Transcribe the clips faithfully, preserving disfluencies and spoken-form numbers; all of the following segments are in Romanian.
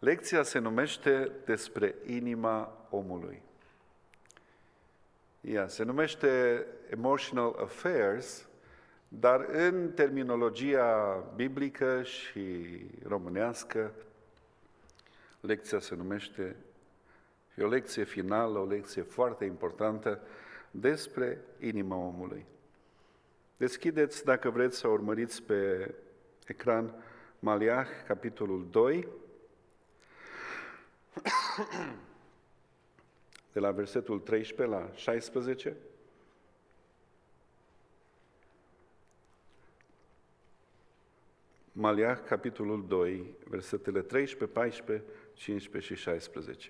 Lecția se numește despre inima omului. Ea se numește Emotional Affairs, dar în terminologia biblică și românească, lecția se numește, e o lecție finală, o lecție foarte importantă despre inima omului. Deschideți, dacă vreți să urmăriți pe ecran, Maliah, capitolul doi, de la versetul treisprezece la șaisprezece. Maliah, capitolul doi, versetele treisprezece, paisprezece, cincisprezece și șaisprezece.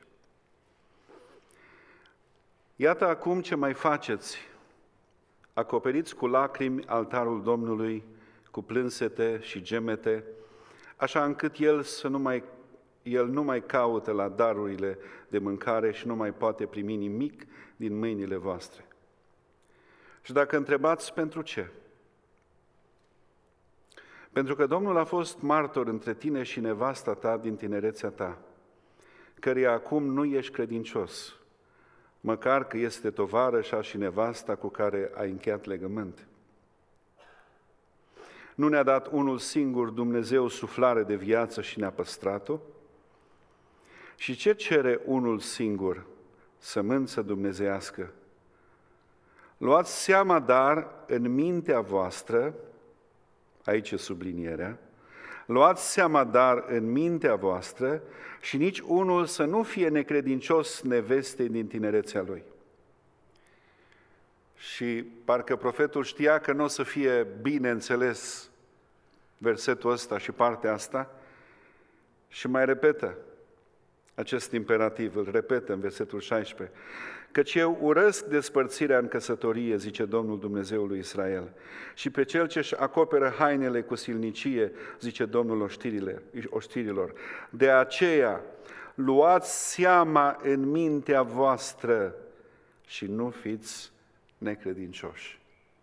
Iată acum ce mai faceți. Acoperiți cu lacrimi altarul Domnului, cu plânsete și gemete, așa încât El să nu mai El nu mai caută la darurile de mâncare și nu mai poate primi nimic din mâinile voastre. Și dacă întrebați pentru ce? Pentru că Domnul a fost martor între tine și nevasta ta din tinerețea ta, căreia acum nu ești credincios, măcar că este tovarășa și nevasta cu care ai încheiat legământ. Nu ne-a dat unul singur Dumnezeu suflare de viață și ne-a păstrat-o? Și ce cere unul singur? Sămânță dumnezeiască. Luați seama, dar, în mintea voastră, aici e sublinierea, luați seama, dar, în mintea voastră și nici unul să nu fie necredincios nevestei din tinerețea lui. Și parcă profetul știa că nu o să fie bine înțeles versetul ăsta și partea asta și mai repetă acest imperativ, îl repetă în versetul șaisprezece. Căci eu urăsc despărțirea în căsătorie, zice Domnul Dumnezeul lui Israel, și pe cel ce-și acoperă hainele cu silnicie, zice Domnul oștirilor. De aceea, luați seama în mintea voastră și nu fiți necredincioși.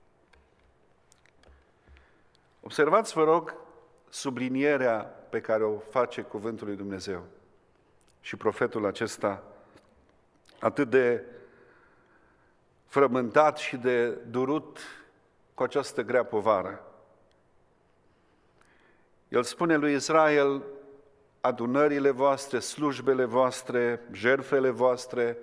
Observați, vă rog, sublinierea pe care o face cuvântul lui Dumnezeu. Și profetul acesta, atât de frământat și de durut cu această grea povară. El spune lui Israel, adunările voastre, slujbele voastre, jertfele voastre,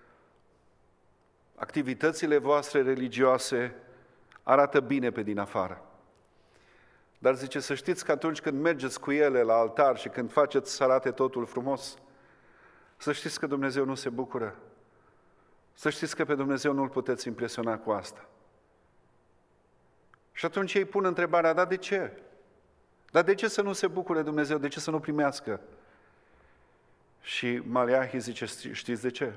activitățile voastre religioase arată bine pe din afară. Dar zice, să știți că atunci când mergeți cu ele la altar și când faceți să arate totul frumos, să știți că Dumnezeu nu se bucură. Să știți că pe Dumnezeu nu-L puteți impresiona cu asta. Și atunci ei pun întrebarea, dar de ce? Dar de ce să nu se bucure Dumnezeu? De ce să nu primească? Și Maleahi zice, știți de ce?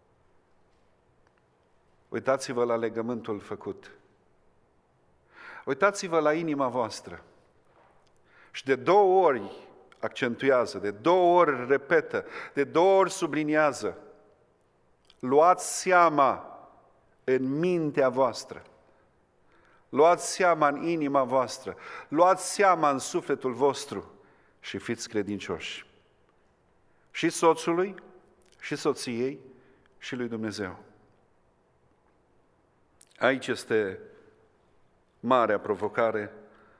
Uitați-vă la legământul făcut. Uitați-vă la inima voastră. Și de două ori accentuează, de două ori repetă, de două ori subliniază. Luați seama în mintea voastră. Luați seama în inima voastră. Luați seama în sufletul vostru și fiți credincioși. Și soțului, și soției, și lui Dumnezeu. Aici este marea provocare.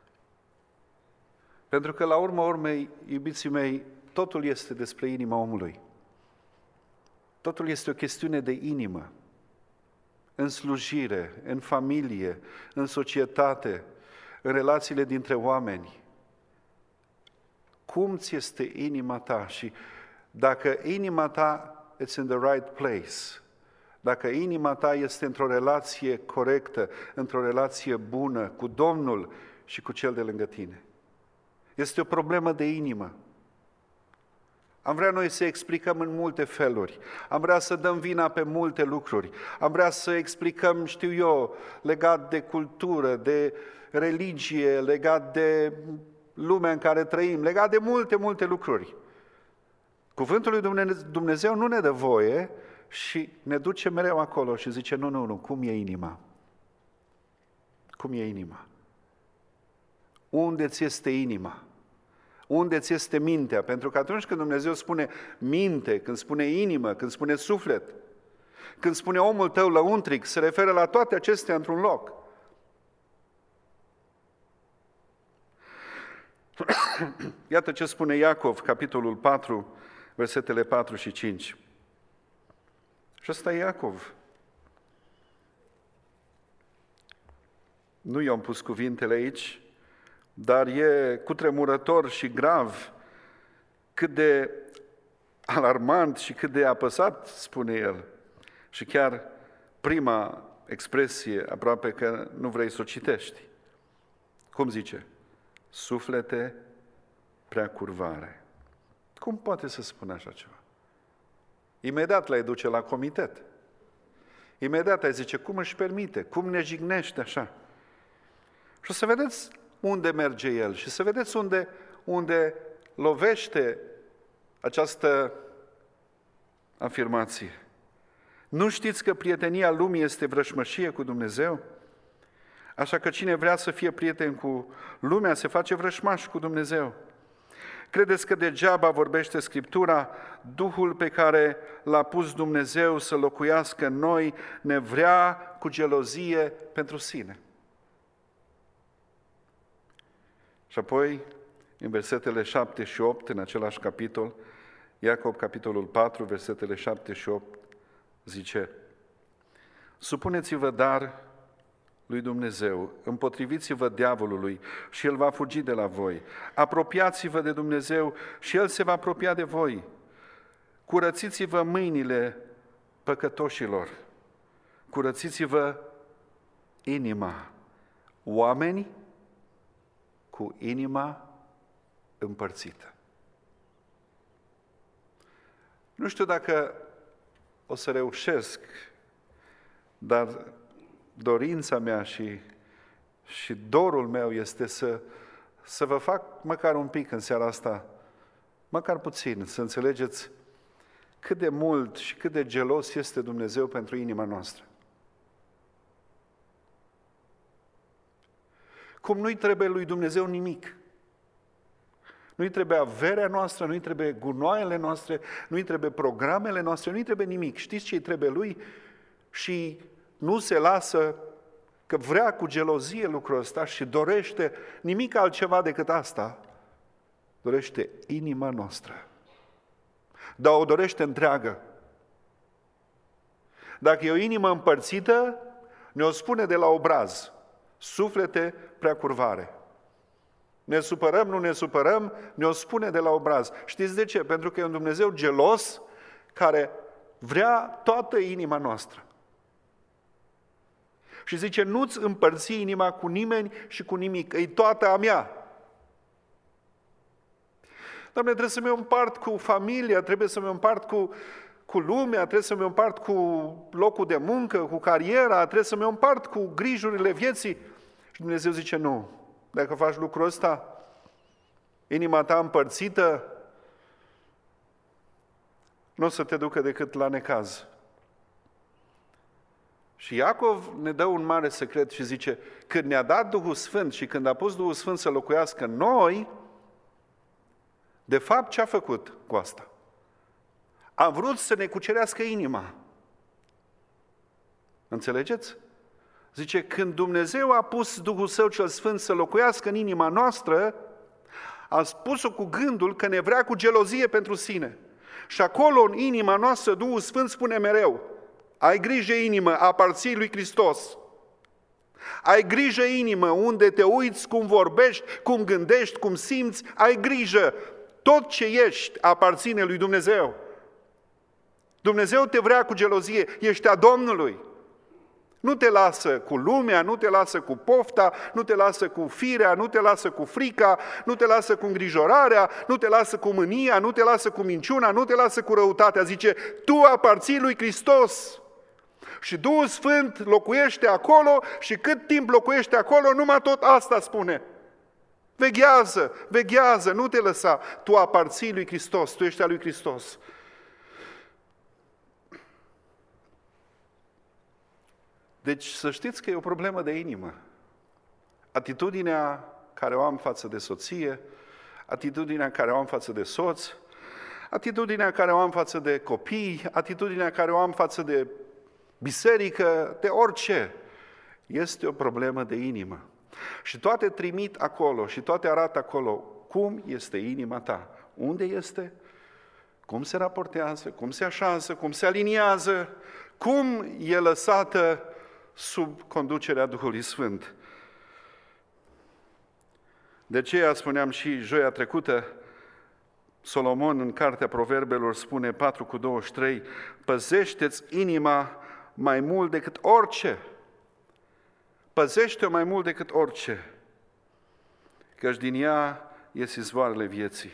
Pentru că, la urma urmei, iubiții mei, totul este despre inima omului. Totul este o chestiune de inimă. În slujire, în familie, în societate, în relațiile dintre oameni. Cum ți este inima ta? Și dacă inima ta it's in the right place, dacă inima ta este într-o relație corectă, într-o relație bună cu Domnul și cu cel de lângă tine. Este o problemă de inimă. Am vrea noi să explicăm în multe feluri. Am vrea să dăm vina pe multe lucruri. Am vrea să explicăm, știu eu, legat de cultură, de religie, legat de lumea în care trăim, legat de multe, multe lucruri. Cuvântul lui Dumnezeu nu ne dă voie și ne duce mereu acolo și zice, nu, nu, nu, cum e inima? Cum e inima? Unde ți este inima? Unde ți este mintea? Pentru că atunci când Dumnezeu spune minte, când spune inimă, când spune suflet, când spune omul tău lăuntric, se referă la toate acestea într-un loc. Iată ce spune Iacov, capitolul patru, versetele patru și cinci. Și ăsta e Iacov. Nu i-am pus cuvintele aici, dar e cutremurător și grav cât de alarmant și cât de apăsat spune el. Și chiar prima expresie, aproape că nu vrei să o citești. Cum zice? Suflete prea curvare. Cum poate să spună așa ceva? Imediat l-ai duce la comitet. Imediat ai zice, cum își permite? Cum ne jignește așa? Și o să vedeți unde merge el și să vedeți unde, unde lovește această afirmație. Nu știți că prietenia lumii este vrășmășie cu Dumnezeu? Așa că cine vrea să fie prieten cu lumea se face vrășmaș cu Dumnezeu. Credeți că degeaba vorbește Scriptura? Duhul pe care l-a pus Dumnezeu să locuiască în noi ne vrea cu gelozie pentru sine. Și apoi, în versetele șapte și opt, în același capitol, Iacov, capitolul patru, versetele șapte și opt, zice: supuneți-vă dar lui Dumnezeu, împotriviți-vă diavolului și el va fugi de la voi. Apropiați-vă de Dumnezeu și el se va apropia de voi. Curățiți-vă mâinile păcătoșilor, curățiți-vă inima. Oameni cu inima împărțită. Nu știu dacă o să reușesc, dar dorința mea și, și dorul meu este să, să vă fac măcar un pic în seara asta, măcar puțin, să înțelegeți cât de mult și cât de gelos este Dumnezeu pentru inima noastră. Cum nu-i trebuie lui Dumnezeu nimic. Nu-i trebuie averea noastră, nu-i trebuie gunoaiele noastre, nu-i trebuie programele noastre, nu-i trebuie nimic. Știți ce-i trebuie lui? Și nu se lasă, că vrea cu gelozie lucrul ăsta și dorește nimic altceva decât asta. Dorește inima noastră. Dar o dorește întreagă. Dacă e o inimă împărțită, ne-o spune de la obraz. Suflete prea curvare. Ne supărăm, nu ne supărăm, ne-o spune de la obraz. Știți de ce? Pentru că e un Dumnezeu gelos care vrea toată inima noastră. Și zice, nu-ți împărți inima cu nimeni și cu nimic, e toată a mea. Doamne, trebuie să mă împart cu familia, trebuie să mă împart cu, cu lumea, trebuie să mă împart cu locul de muncă, cu cariera, trebuie să mă împart cu grijurile vieții. Și Dumnezeu zice, nu, dacă faci lucrul ăsta, inima ta împărțită, nu o să te ducă decât la necaz. Și Iacov ne dă un mare secret și zice, când ne-a dat Duhul Sfânt și când a pus Duhul Sfânt să locuiască în noi, de fapt ce a făcut cu asta? A vrut să ne cucerească inima. Înțelegeți? Zice, când Dumnezeu a pus Duhul Său cel Sfânt să locuiască în inima noastră, a spus-o cu gândul că ne vrea cu gelozie pentru sine. Și acolo, în inima noastră, Duhul Sfânt spune mereu, ai grijă, inimă, aparții lui Hristos. Ai grijă, inimă, unde te uiți, cum vorbești, cum gândești, cum simți, ai grijă. Tot ce ești aparține lui Dumnezeu. Dumnezeu te vrea cu gelozie, ești a Domnului. Nu te lasă cu lumea, nu te lasă cu pofta, nu te lasă cu firea, nu te lasă cu frica, nu te lasă cu îngrijorarea, nu te lasă cu mânia, nu te lasă cu minciuna, nu te lasă cu răutatea. Zice, tu aparții lui Hristos. Și Duhul Sfânt locuiește acolo și cât timp locuiește acolo, numai tot asta spune. Veghează, veghează, nu te lăsa. Tu aparții lui Hristos, tu ești al lui Hristos. Deci să știți că e o problemă de inimă. Atitudinea care o am față de soție, atitudinea care o am față de soț, atitudinea care o am față de copii, atitudinea care o am față de biserică, de orice. Este o problemă de inimă. Și toate trimit acolo și toate arată acolo cum este inima ta. Unde este? Cum se raportează? Cum se așează? Cum se aliniază? Cum e lăsată sub conducerea Duhului Sfânt? De aceea spuneam și joia trecută, Solomon în Cartea Proverbelor spune patru cu douăzeci și trei, păzește-ți inima mai mult decât orice. Păzește-o mai mult decât orice, căci din ea ies izvoarele vieții.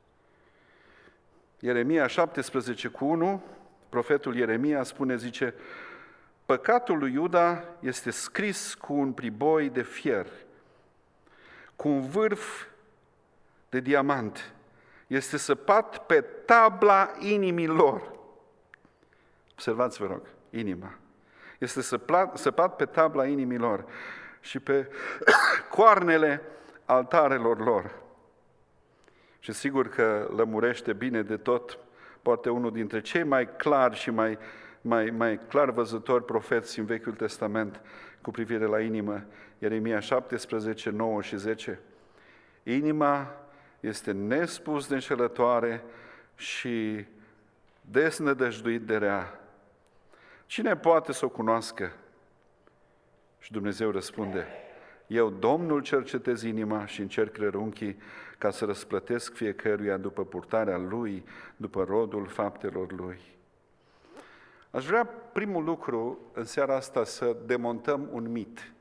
Ieremia șaptesprezece cu unu, profetul Ieremia spune, zice, păcatul lui Iuda este scris cu un priboi de fier, cu un vârf de diamant, este săpat pe tabla inimii lor. Observați, vă rog, inima. Este săpat, săpat pe tabla inimii lor și pe coarnele altarelor lor. Și sigur că lămurește bine de tot, poate unul dintre cei mai clari și mai, mai, mai clar văzători profeți în Vechiul Testament cu privire la inimă, Ieremia șaptesprezece, nouă și zece. Inima este nespus de înșelătoare și desnădăjduit de rea. Cine poate să o cunoască? Și Dumnezeu răspunde, eu, Domnul, cercetez inima și încerc rărunchii ca să răsplătesc fiecăruia după purtarea lui, după rodul faptelor lui. Aș vrea primul lucru în seara asta să demontăm un mit.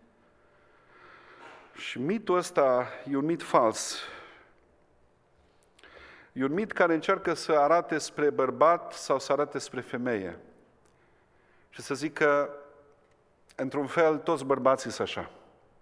Și mitul ăsta e un mit fals. E un mit care încearcă să arate spre bărbat sau să arate spre femeie. Și să zic că, într-un fel, toți bărbații sunt așa.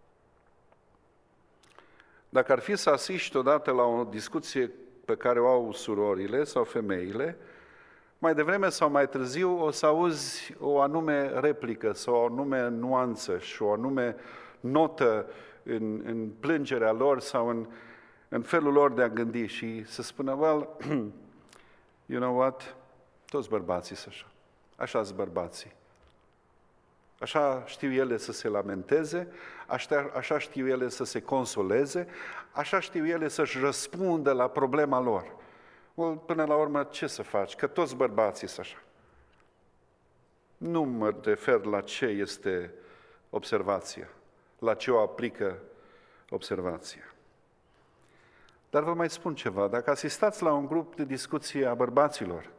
Dacă ar fi să asiști odată la o discuție pe care o au surorile sau femeile, mai devreme sau mai târziu o să auzi o anume replică sau o anume nuanță și o anume notă în, în plângerea lor sau în, în felul lor de a gândi și să spună, well, you know what, toți bărbații sunt așa. Așa sunt bărbații. Așa știu ele să se lamenteze, așa, așa știu ele să se consoleze, așa știu ele să-și răspundă la problema lor. Well, până la urmă, ce să faci? Că toți bărbații sunt așa. Nu mă refer la ce este observația, la ce o aplică observația. Dar vă mai spun ceva, dacă asistați la un grup de discuție a bărbaților,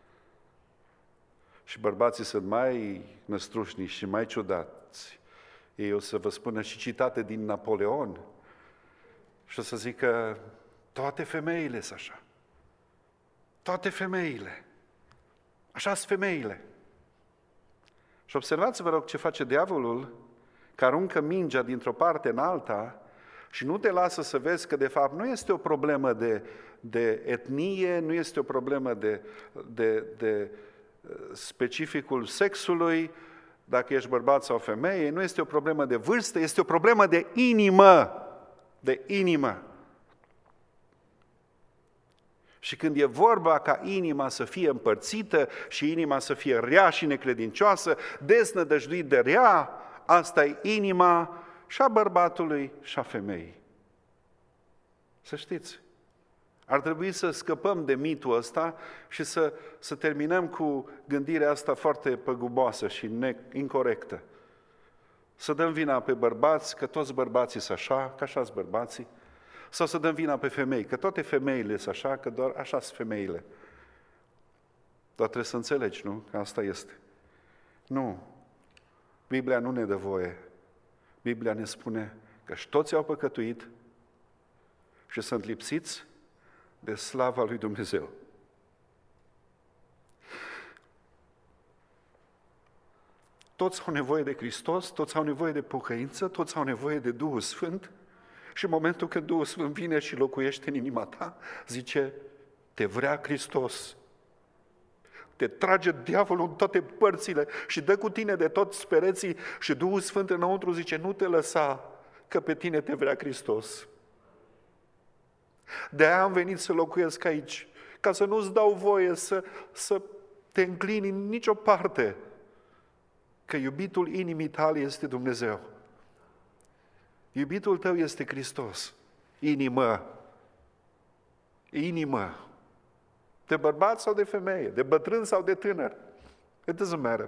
și bărbații sunt mai năstrușnici și mai ciudați, ei o să vă spună și citate din Napoleon și o să zică, toate femeile sunt așa. Toate femeile. Așa sunt femeile. Și observați, vă rog, ce face diavolul, că aruncă mingea dintr-o parte în alta și nu te lasă să vezi că, de fapt, nu este o problemă de, de etnie, nu este o problemă de, de, de specificul sexului, dacă ești bărbat sau femeie, nu este o problemă de vârstă, este o problemă de inimă. De inimă. Și când e vorba ca inima să fie împărțită și inima să fie rea și necredincioasă, desnădăjduit de rea, asta e inima și a bărbatului și a femeii. Să știți. Ar trebui să scăpăm de mitul ăsta și să, să terminăm cu gândirea asta foarte păguboasă și ne- incorectă. Să dăm vina pe bărbați, că toți bărbații sunt așa, că așa sunt bărbații, sau să dăm vina pe femei, că toate femeile sunt așa, că doar așa sunt femeile. Dar trebuie să înțelegi, nu? Că asta este. Nu. Biblia nu ne dă voie. Biblia ne spune că și toți au păcătuit și sunt lipsiți de slava lui Dumnezeu. Toți au nevoie de Hristos, toți au nevoie de pocăință, toți au nevoie de Duhul Sfânt și în momentul când Duhul Sfânt vine și locuiește în inima ta, zice, te vrea Hristos. Te trage diavolul în toate părțile și dă cu tine de toți pereții și Duhul Sfânt înăuntru zice, nu te lăsa, că pe tine te vrea Hristos. De-aia am venit să locuiesc aici, ca să nu-ți dau voie să, să te înclini în nicio parte, că iubitul inimii tale este Dumnezeu. Iubitul tău este Hristos. Inimă. Inimă. De bărbat sau de femeie, de bătrân sau de tânăr. It doesn't matter.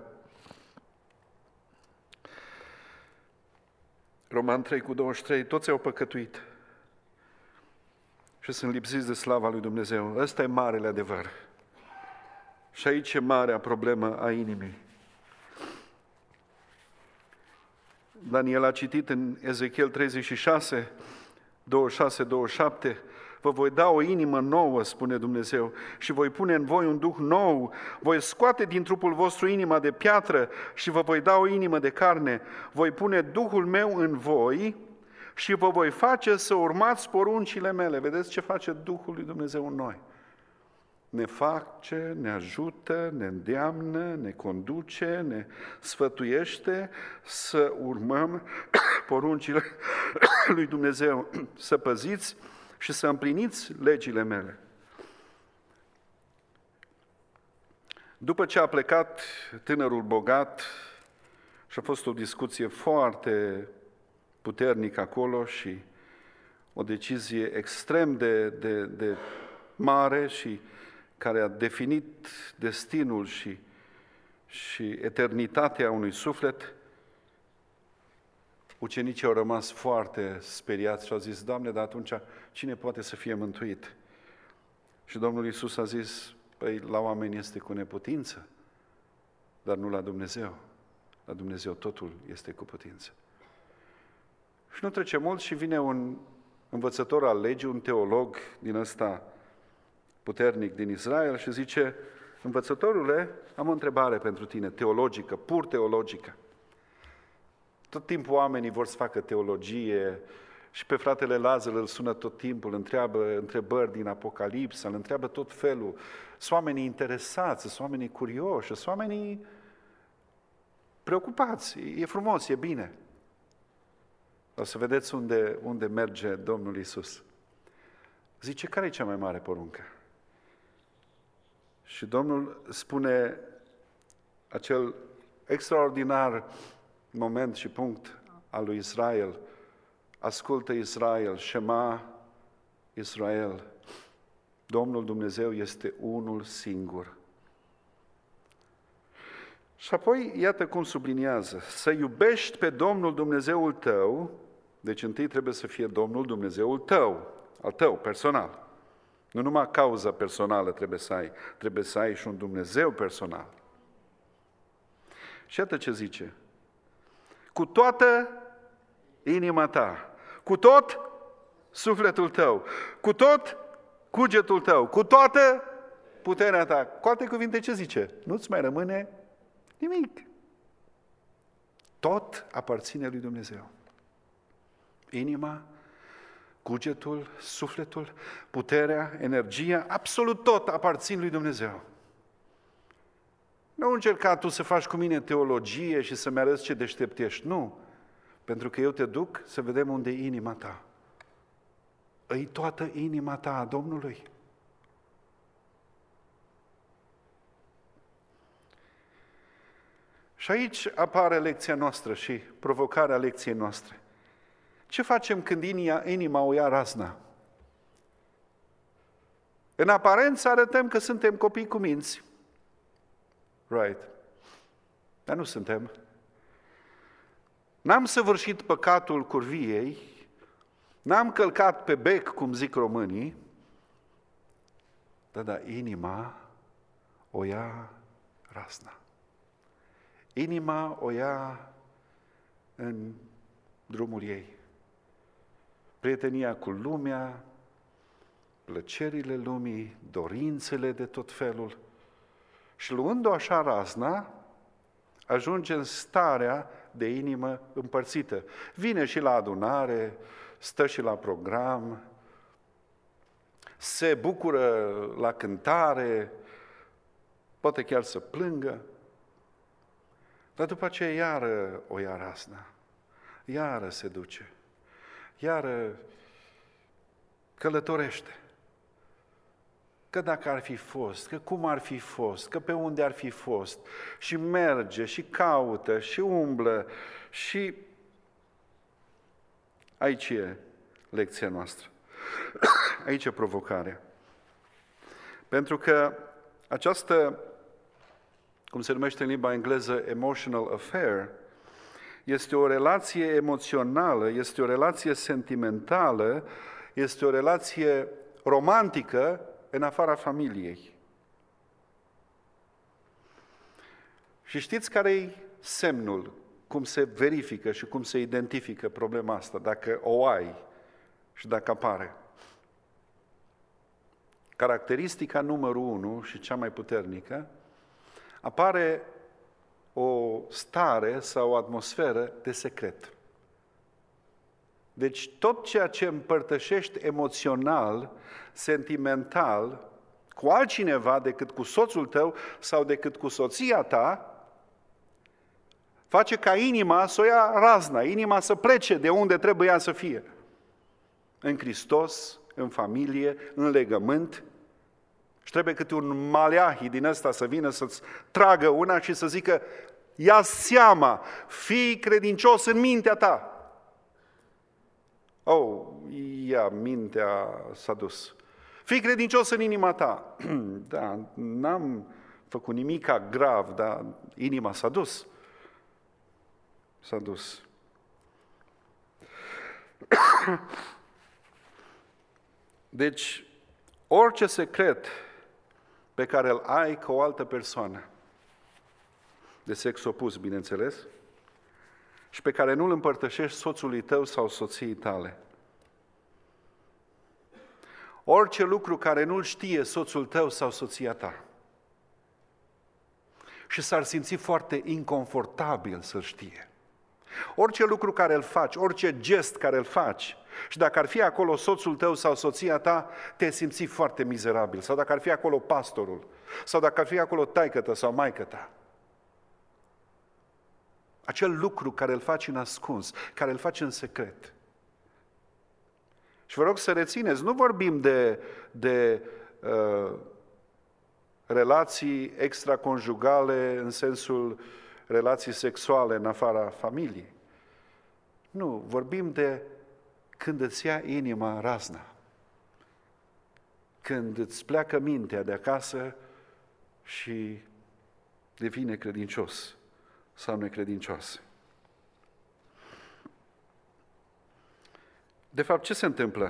Roman trei cu douăzeci și trei, toți au păcătuit și sunt lipsiți de slava lui Dumnezeu. Ăsta e marele adevăr. Și aici e marea problemă a inimii. Daniel a citit în Ezechiel treizeci și șase, douăzeci și șase douăzeci și șapte, vă voi da o inimă nouă, spune Dumnezeu, și voi pune în voi un duh nou, voi scoate din trupul vostru inima de piatră și vă voi da o inimă de carne, voi pune Duhul meu în voi și vă voi face să urmați poruncile mele. Vedeți ce face Duhul lui Dumnezeu în noi? Ne face, ne ajută, ne îndeamnă, ne conduce, ne sfătuiește să urmăm poruncile lui Dumnezeu, să păziți și să împliniți legile mele. După ce a plecat tânărul bogat, și a fost o discuție foarte puternică acolo și o decizie extrem de, de, de mare și care a definit destinul și, și eternitatea unui suflet, ucenicii au rămas foarte speriați și au zis, Doamne, dar atunci cine poate să fie mântuit? Și Domnul Iisus a zis, păi la oameni este cu neputință, dar nu la Dumnezeu. La Dumnezeu totul este cu putință. Și nu trece mult și vine un învățător al legii, un teolog din ăsta puternic din Israel și zice, învățătorule, am o întrebare pentru tine, teologică, pur teologică. Tot timpul oamenii vor să facă teologie și pe fratele Lazar îl sună tot timpul, îl întreabă întrebări din Apocalipsa, îl întreabă tot felul. Sunt oamenii interesați, sunt oamenii curioși, sunt oamenii preocupați. E frumos, e bine. O să vedeți unde, unde merge Domnul Iisus. Zice, care e cea mai mare poruncă? Și Domnul spune acel extraordinar moment și punct al lui Israel. Ascultă Israel, Shema Israel. Domnul Dumnezeu este unul singur. Și apoi, iată cum subliniază, să iubești pe Domnul Dumnezeul tău, deci întâi trebuie să fie Domnul Dumnezeul tău, al tău, personal. Nu numai cauza personală trebuie să ai, trebuie să ai și un Dumnezeu personal. Și iată ce zice, cu toată inima ta, cu tot sufletul tău, cu tot cugetul tău, cu toată puterea ta. Cu alte cuvinte ce zice? Nu-ți mai rămâne nimic. Tot aparține lui Dumnezeu. Inima, cugetul, sufletul, puterea, energia, absolut tot aparțin lui Dumnezeu. Nu încerca tu să faci cu mine teologie și să-mi arăți ce deștept ești. Nu. Pentru că eu te duc să vedem unde e inima ta. Îi toată inima ta a Domnului. Și aici apare lecția noastră și provocarea lecției noastre. Ce facem când inima o ia razna? În aparență arătăm că suntem copii cu minți. Right. Dar nu suntem. N-am săvârșit păcatul curviei, n-am călcat pe bec, cum zic românii, dar da, inima o ia razna. Inima o ia în drumul ei. Prietenia cu lumea, plăcerile lumii, dorințele de tot felul. Și luând-o așa razna, ajunge în starea de inimă împărțită. Vine și la adunare, stă și la program, se bucură la cântare, poate chiar să plângă, dar după aceea iară o ia razna, iară se duce, iară călătorește. că dacă ar fi fost, că cum ar fi fost, că pe unde ar fi fost, și merge, și caută, și umblă, și aici e lecția noastră. Aici e provocarea. Pentru că această, cum se numește în limba engleză, emotional affair, este o relație emoțională, este o relație sentimentală, este o relație romantică în afara familiei. Și știți care e semnul, cum se verifică și cum se identifică problema asta, dacă o ai și dacă apare? Caracteristica numărul unu și cea mai puternică, apare o stare sau o atmosferă de secret. Deci tot ceea ce împărtășești emoțional, sentimental, cu altcineva decât cu soțul tău sau decât cu soția ta, face ca inima să o ia razna, inima să plece de unde trebuie ea să fie. În Hristos, în familie, în legământ. Și trebuie câte un maleahi din ăsta să vină să-ți tragă una și să zică: ia seama, fii credincios în mintea ta. Oh, ia, mintea s-a dus. Fii credincios în inima ta. Da, n-am făcut nimica grav, dar inima s-a dus. S-a dus. Deci, orice secret pe care îl ai cu o altă persoană, de sex opus, bineînțeles, și pe care nu îl împărtășești soțului tău sau soției tale. Orice lucru care nu-l știe soțul tău sau soția ta și s-ar simți foarte inconfortabil să-l știe. Orice lucru care îl faci, orice gest care îl faci, și dacă ar fi acolo soțul tău sau soția ta, te simți foarte mizerabil. Sau dacă ar fi acolo pastorul, sau dacă ar fi acolo taică-ta sau maică-ta. Acel lucru care îl faci în ascuns, care îl faci în secret. Și vă rog să rețineți, nu vorbim de, de uh, relații extraconjugale în sensul relații sexuale în afara familiei. Nu, vorbim de când îți ia inima razna, când îți pleacă mintea de acasă și devine credincios sau necredincios. De fapt, ce se întâmplă?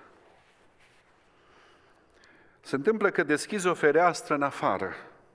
Se întâmplă că deschizi o fereastră în afară,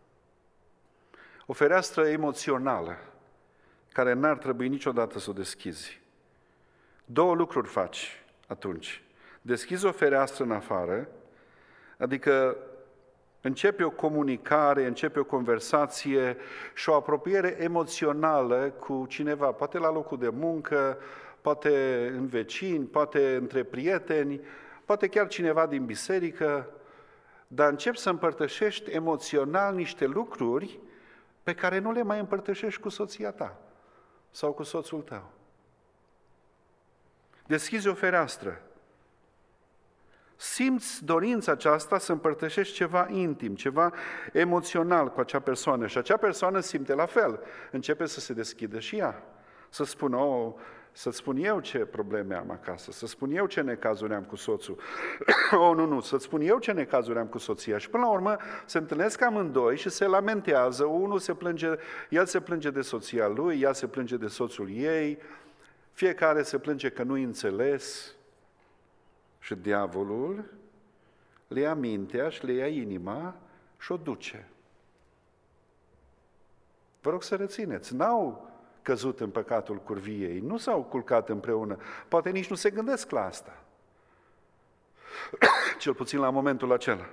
o fereastră emoțională, care n-ar trebui niciodată să o deschizi. Două lucruri faci atunci. Deschizi o fereastră în afară, adică începe o comunicare, începe o conversație și o apropiere emoțională cu cineva, poate la locul de muncă, poate în vecini, poate între prieteni, poate chiar cineva din biserică, dar începi să împărtășești emoțional niște lucruri pe care nu le mai împărtășești cu soția ta sau cu soțul tău. Deschizi o fereastră. Simți dorința aceasta să împărtășești ceva intim, ceva emoțional cu acea persoană și acea persoană simte la fel. Începe să se deschidă și ea. Să spună, oh, să-ți spun eu ce probleme am acasă, să spun eu ce necazuri am cu soțul. Oh, nu, nu, să-ți spun eu ce necazuri am cu soția. Și până la urmă se întâlnesc amândoi și se lamentează. Unul se plânge, el se plânge de soția lui, ea se plânge de soțul ei, fiecare se plânge că nu-i înțeles. Și diavolul le ia mintea și le ia inima și o duce. Vă rog să rețineți, n-au căzut în păcatul curviei, nu s-au culcat împreună, poate nici nu se gândesc la asta. Cel puțin la momentul acela.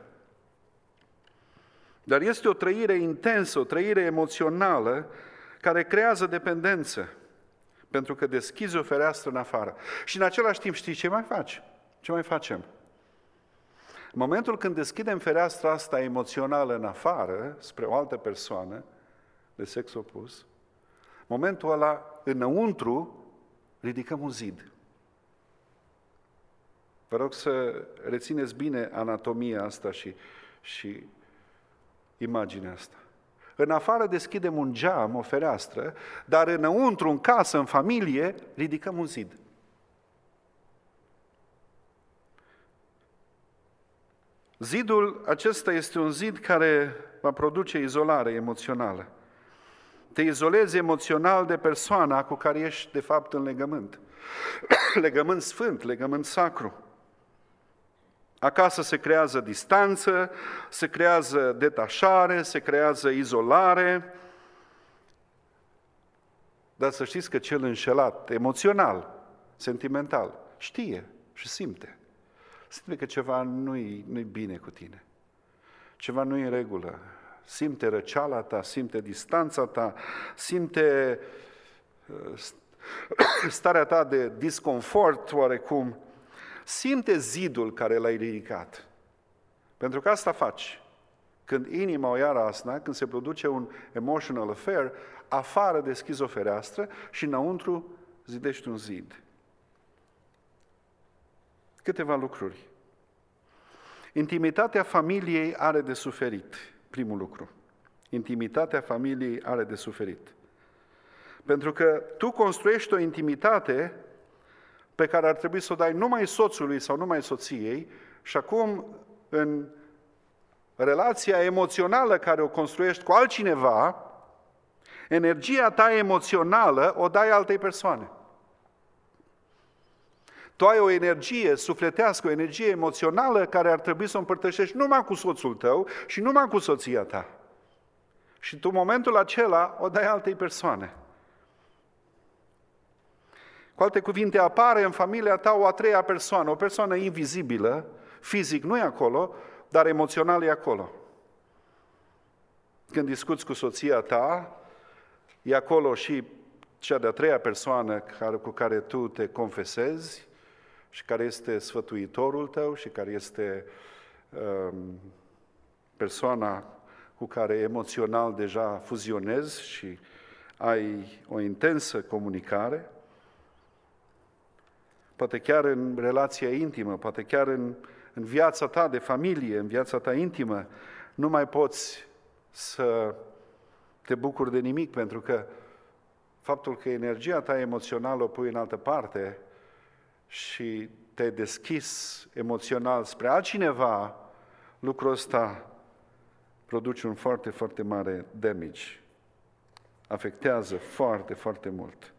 Dar este o trăire intensă, o trăire emoțională care creează dependență, pentru că deschizi o fereastră în afară. Și în același timp știi ce mai faci? Ce mai facem? În momentul când deschidem fereastra asta emoțională în afară, spre o altă persoană de sex opus, momentul ăla, înăuntru, ridicăm un zid. Vă rog să rețineți bine anatomia asta și și imaginea asta. În afară deschidem un geam, o fereastră, dar înăuntru, în casă, în familie, ridicăm un zid. Zidul acesta este un zid care va produce izolare emoțională. Te izolezi emoțional de persoana cu care ești, de fapt, în legământ. Legământ sfânt, legământ sacru. Acasă se creează distanță, se creează detașare, se creează izolare. Dar să știți că cel înșelat, emoțional, sentimental, știe și simte. Simte că ceva nu-i, nu-i bine cu tine. Ceva nu-i în regulă. Simte răceala ta, simte distanța ta, simte starea ta de disconfort oarecum. Simte zidul care l-ai ridicat. Pentru că asta faci. Când inima o ia rasna, când se produce un emotional affair, afară deschizi o fereastră și înăuntru zidești un zid. Câteva lucruri. Intimitatea familiei are de suferit, primul lucru. Intimitatea familiei are de suferit. Pentru că tu construiești o intimitate pe care ar trebui să o dai numai soțului sau numai soției și acum în relația emoțională care o construiești cu altcineva, energia ta emoțională o dai altei persoane. Tu ai o energie sufletească, o energie emoțională care ar trebui să o împărtășești numai cu soțul tău și numai cu soția ta. Și tu, în momentul acela, o dai altei persoane. Cu alte cuvinte, apare în familia ta o a treia persoană, o persoană invizibilă, fizic nu e acolo, dar emoțional e acolo. Când discuți cu soția ta, e acolo și cea de-a treia persoană care, cu care tu te confesezi și care este sfătuitorul tău și care este um, persoana cu care emoțional deja fuzionezi și ai o intensă comunicare. Poate chiar în relația intimă, poate chiar în, în viața ta de familie, în viața ta intimă, nu mai poți să te bucuri de nimic, pentru că faptul că energia ta emoțională o pui în altă parte și te-ai deschis emoțional spre altcineva, lucrul ăsta produce un foarte, foarte mare damage. Afectează foarte, foarte mult.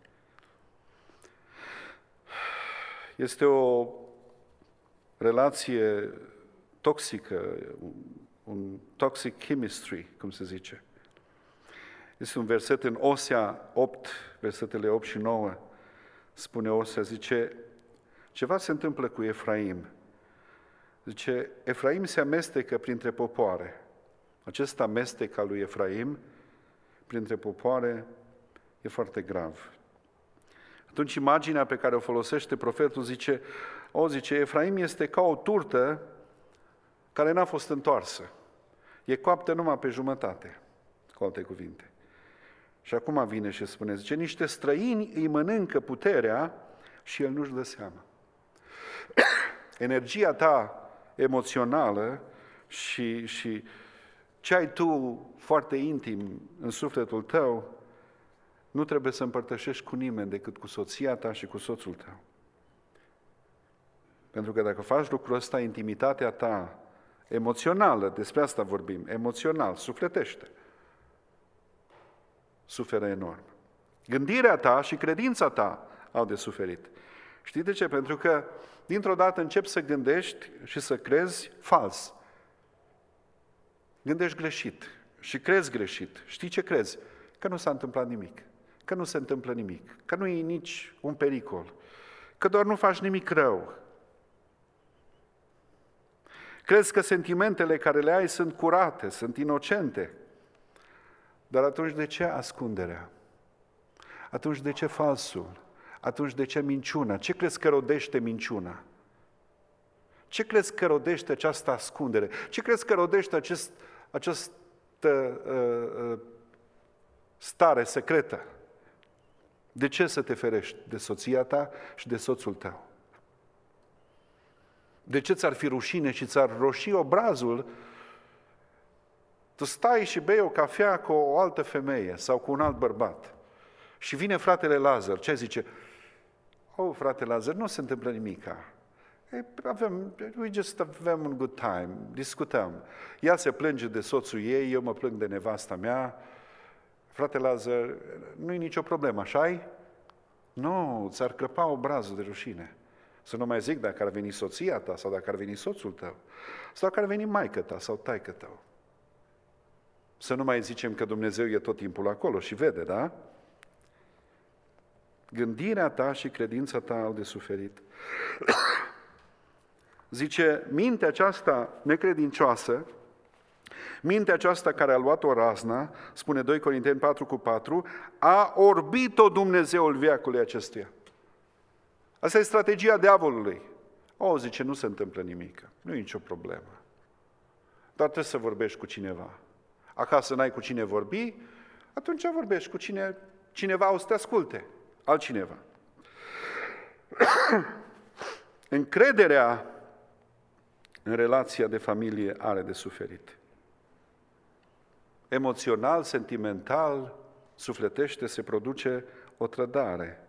Este o relație toxică, un toxic chemistry, cum se zice. Este un verset în Osea opt, versetele opt și nouă, spune Osea, zice, ceva se întâmplă cu Efraim. Zice, Efraim se amestecă printre popoare. Acest amestec al lui Efraim printre popoare e foarte grav. Atunci imaginea pe care o folosește profetul zice, o, zice, Efraim este ca o turtă care n-a fost întoarsă. E coaptă numai pe jumătate, cu alte cuvinte. Și acum vine și spune, zice, niște străini îi mănâncă puterea și el nu-și dă seama. Energia ta emoțională și, și ce ai tu foarte intim în sufletul tău, nu trebuie să împărtășești cu nimeni decât cu soția ta și cu soțul tău. Pentru că dacă faci lucrul ăsta, intimitatea ta emoțională, despre asta vorbim, emoțional, sufletește, suferă enorm. Gândirea ta și credința ta au de suferit. Știi de ce? Pentru că dintr-o dată începi să gândești și să crezi fals. Gândești greșit și crezi greșit. Știi ce crezi? Că nu s-a întâmplat nimic, că nu se întâmplă nimic, că nu e nici un pericol, că doar nu faci nimic rău. Crezi că sentimentele care le ai sunt curate, sunt inocente. Dar atunci de ce ascunderea? Atunci de ce falsul? Atunci de ce minciuna? Ce crezi că rodește minciuna? Ce crezi că rodește această ascundere? Ce crezi că rodește acest, această uh, uh, stare secretă? De ce să te ferești de soția ta și de soțul tău? De ce ți-ar fi rușine și ți-ar roși obrazul Tu stai și bei o cafea cu o altă femeie sau cu un alt bărbat. Și vine fratele Lazar, ce zice? Oh, frate Lazar, nu se întâmplă nimica. Ei, avem, we just avem un good time, discutăm. Ea se plânge de soțul ei, eu mă plâng de nevasta mea. Frate Lazar, nu e nicio problemă, așa-i? Nu, ți-ar crăpa obrazul de rușine. Să nu mai zic dacă ar veni soția ta sau dacă ar veni soțul tău sau dacă ar veni maică ta sau taică tău. Să nu mai zicem că Dumnezeu e tot timpul acolo și vede, da? Gândirea ta și credința ta au de suferit. Zice, mintea aceasta necredincioasă, mintea aceasta care a luat-o razna, spune doi Corinteni patru cu patru, a orbit-o Dumnezeul veacului acestuia. Asta e strategia diavolului. O, zice, nu se întâmplă nimic, nu e nicio problemă. Dar trebuie să vorbești cu cineva. Acasă n-ai cu cine vorbi, atunci vorbești cu cine, cineva o să te asculte, altcineva. Încrederea în relația de familie are de suferit. Emoțional, sentimental, sufletește, se produce o trădare.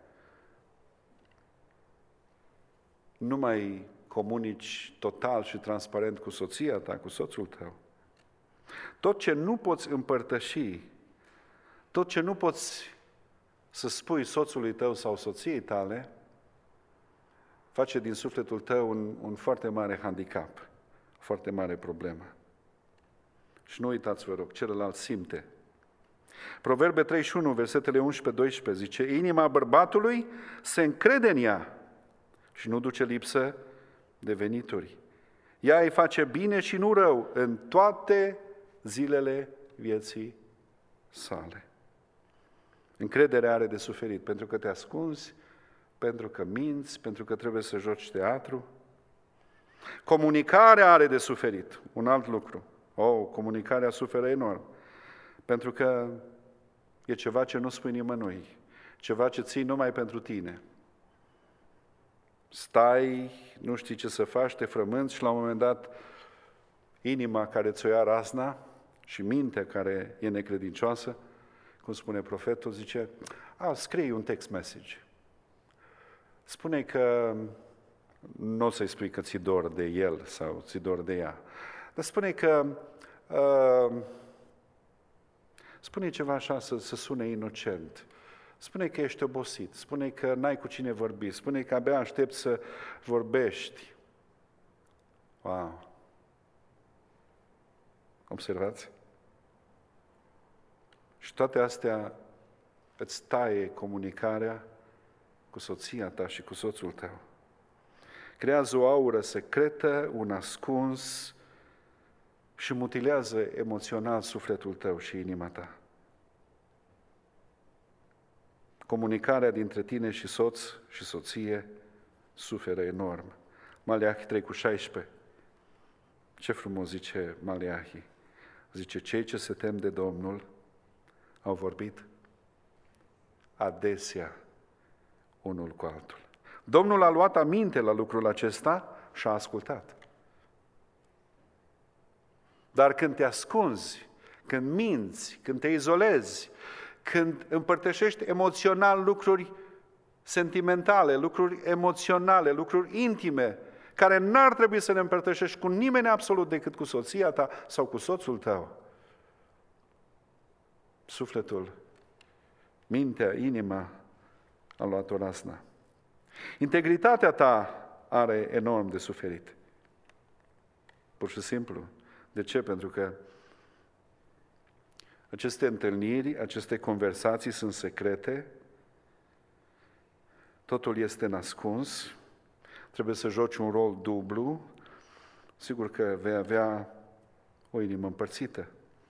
Nu mai comunici total și transparent cu soția ta, cu soțul tău. Tot ce nu poți împărtăși, tot ce nu poți să spui soțului tău sau soției tale, face din sufletul tău un, un foarte mare handicap, foarte mare problemă. Și nu uitați, vă rog, celălalt simte. Proverbe treizeci și unu, versetele unsprezece doisprezece, zice, inima bărbatului se încrede în ea și nu duce lipsă de venituri. Ea îi face bine și nu rău în toate zilele vieții sale. Încrederea are de suferit pentru că te ascunzi, pentru că minți, pentru că trebuie să joci teatru. Comunicarea are de suferit, un alt lucru. Oh, comunicarea suferă enorm, pentru că e ceva ce nu spui nimănui, ceva ce ții numai pentru tine. Stai, nu știi ce să faci, te frămânți și la un moment dat inima care ți-o ia razna și mintea care e necredincioasă, cum spune profetul, zice, a, scrie un text message. Spune că nu o să-i spui că ți dor de el sau ți dor de ea, dar spune că uh, spune ceva așa să, să sune inocent. Spune că ești obosit, spune că n-ai cu cine vorbi, spune că abia aștepți să vorbești. Wow! Observați? Și toate astea îți taie comunicarea cu soția ta și cu soțul tău. Creează o aură secretă, un ascuns și mutilează emoțional sufletul tău și inima ta. Comunicarea dintre tine și soț și soție suferă enorm. Maleahi trei cu șaisprezece. Ce frumos zice Maleahi. Zice, cei ce se tem de Domnul au vorbit adesea unul cu altul. Domnul a luat aminte la lucrul acesta și a ascultat. Dar când te ascunzi, când minți, când te izolezi, când împărtășești emoțional lucruri sentimentale, lucruri emoționale, lucruri intime, care n-ar trebui să le împărtășești cu nimeni absolut decât cu soția ta sau cu soțul tău, sufletul, mintea, inima a luat o razna. Integritatea ta are enorm de suferit. Pur și simplu. De ce? Pentru că aceste întâlniri, aceste conversații sunt secrete, totul este nascuns, trebuie să joci un rol dublu, sigur că vei avea o inimă împărțită.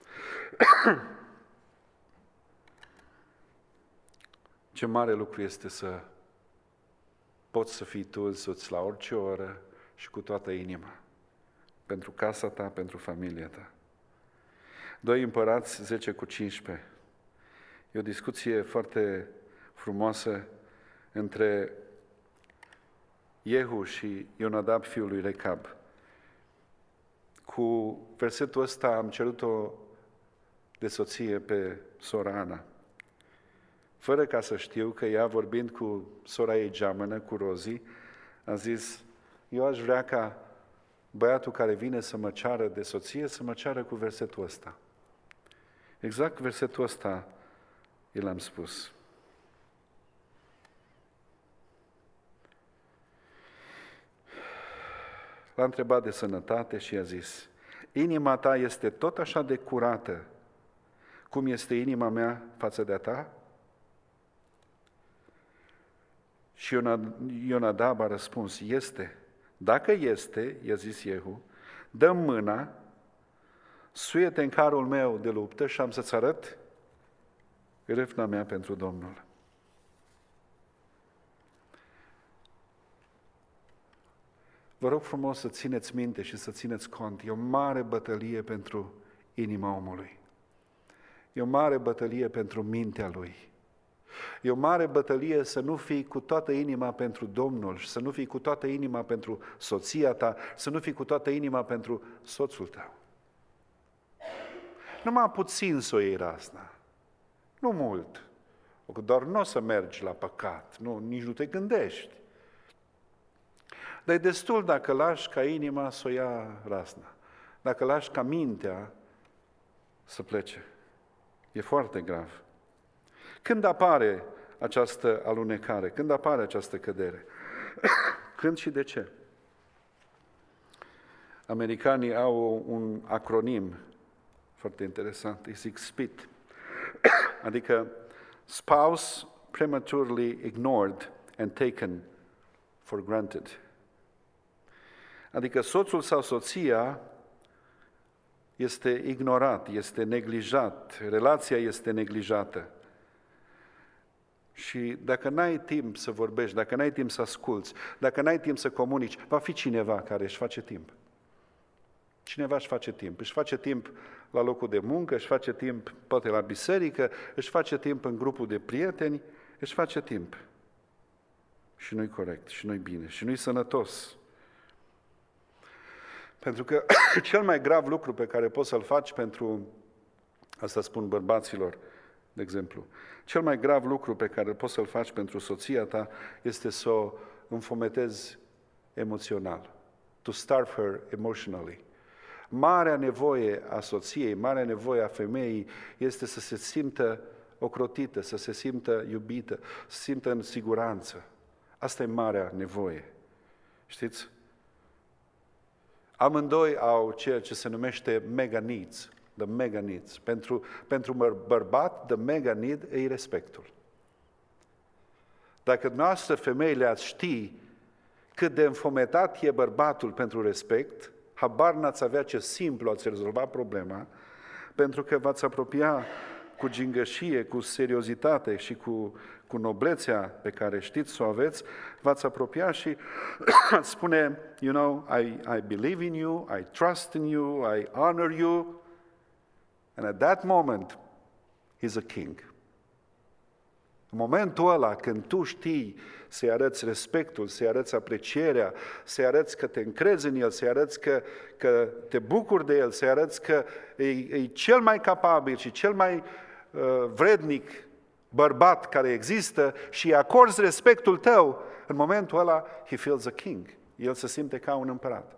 Ce mare lucru este să poți să fii tu însuți la orice oră și cu toată inima, pentru casa ta, pentru familia ta. doi Împărați zece cu cincisprezece. E o discuție foarte frumoasă între Jehu și Ionadab, fiul lui Recab. Cu versetul ăsta am cerut o de soție pe sora Ana. Fără ca să știu că ea, vorbind cu sora ei geamănă, cu Rozi, a zis, eu aș vrea ca băiatul care vine să mă ceară de soție, să mă ceară cu versetul ăsta. Exact versetul ăsta i l-am spus. L-a întrebat de sănătate și i-a zis, inima ta este tot așa de curată cum este inima mea față de a ta? Și Ionadab a răspuns, este. Dacă este, i-a zis Iehu, dă mâna, suie-te în carul meu de luptă și am să-ți arăt râvna mea pentru Domnul. Vă rog frumos să țineți minte și să țineți cont. E o mare bătălie pentru inima omului. E o mare bătălie pentru mintea lui. E o mare bătălie să nu fii cu toată inima pentru Domnul, să nu fii cu toată inima pentru soția ta, să nu fii cu toată inima pentru soțul tău. Numai puțin să o iei razna. Nu mult. Doar nu o să mergi la păcat, nu, nici nu te gândești. Dar e destul dacă lași ca inima să o ia razna, dacă lași ca mintea să plece. E foarte grav. Când apare această alunecare? Când apare această cădere? Când și de ce? Americanii au un acronim foarte interesant, îi zic SPIT, adică Spouse Prematurely Ignored and Taken for Granted. Adică soțul sau soția este ignorat, este neglijat, relația este neglijată. Și dacă n-ai timp să vorbești, dacă n-ai timp să asculți, dacă n-ai timp să comunici, va fi cineva care își face timp. Cineva își face timp. Își face timp la locul de muncă, își face timp poate la biserică, își face timp în grupul de prieteni, își face timp. Și nu-i corect, și nu-i bine, și nu-i sănătos. Pentru că cel mai grav lucru pe care poți să-l faci pentru, asta spun bărbaților, de exemplu, cel mai grav lucru pe care poți să-l faci pentru soția ta este să o înfometezi emoțional. To starve her emotionally. Marea nevoie a soției, marea nevoie a femeii este să se simtă ocrotită, să se simtă iubită, să se simtă în siguranță. Asta e marea nevoie. Știți? Amândoi au ceea ce se numește mega needs, the mega needs. Pentru, pentru bărbat, the mega need e respectul. Dacă dumneavoastră, femeile, ați ști cât de înfometat e bărbatul pentru respect, habar n-ați avea ce simplu ați rezolva problema, pentru că v-ați apropia cu gingășie, cu seriozitate și cu, cu noblețea pe care știți să o aveți, v-ați apropia și ați spune, you know, I, I believe in you, I trust in you, I honor you, and at that moment, he's a king. În momentul ăla, când tu știi să-i arăți respectul, să-i arăți aprecierea, să-i arăți că te încrezi în el, să-i arăți că, că te bucuri de el, să-i arăți că e, e cel mai capabil și cel mai uh, vrednic bărbat care există și îi acorzi respectul tău, în momentul ăla, he feels a king. El se simte ca un împărat.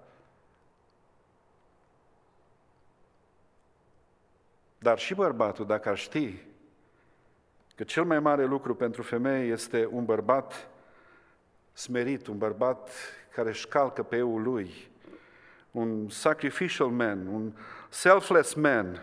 Dar și bărbatul, dacă ar ști că cel mai mare lucru pentru femeie este un bărbat smerit, un bărbat care își calcă pe euul lui, un sacrificial man, un selfless man,